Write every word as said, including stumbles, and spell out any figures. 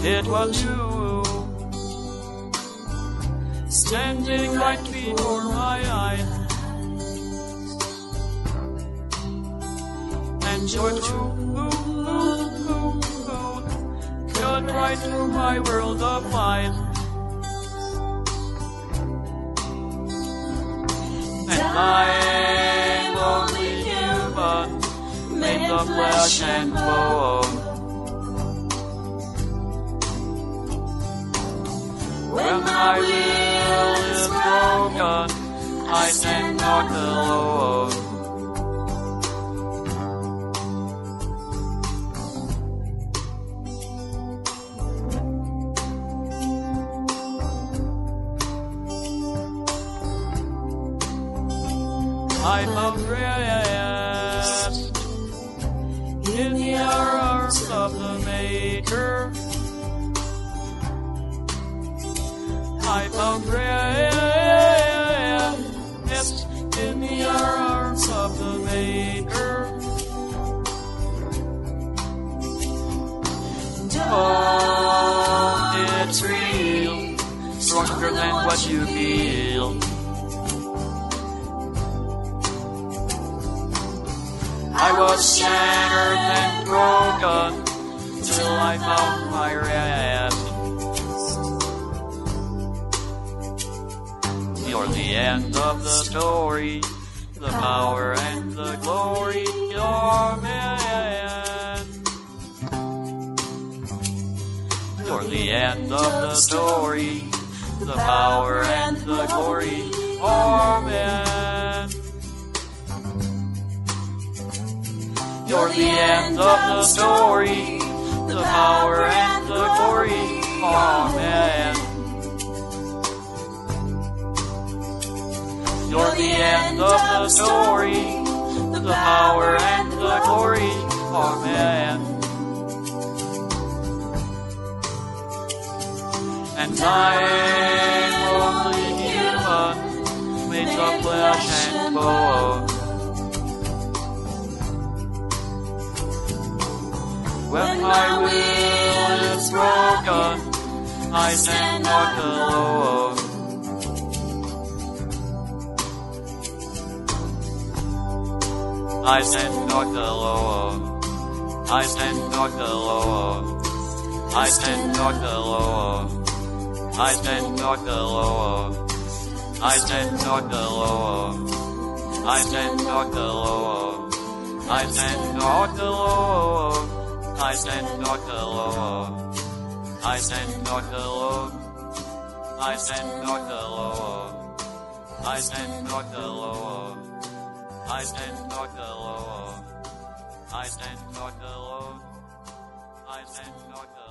It was you, standing right before my eyes, and your truth cut right through my world of life. And I, only human, made of flesh and bone. When my will is broken, I stand not alone. I found rest in the arms of the Maker. I found rest in the arms of the Maker. Oh, it's real, stronger than what you feel. I was shattered and broken till I found my rest. You're the end of the story, the power and the glory, you're man. You're the end of the story, the power and the glory, amen. You're the end of the story, the power and the glory, amen. You're the end of the story, the power and the glory, amen. And I'm only human, made of flesh and bone. When my will is broken, I stand not alone. I stand not alone. I stand not alone. I stand not alone. I stand not alone. I stand not alone. I stand not alone. I stand not alone. I stand not alone. I stand not alone. I stand not alone. I stand not alone. I stand not alone. I stand not alone. I stand not alone.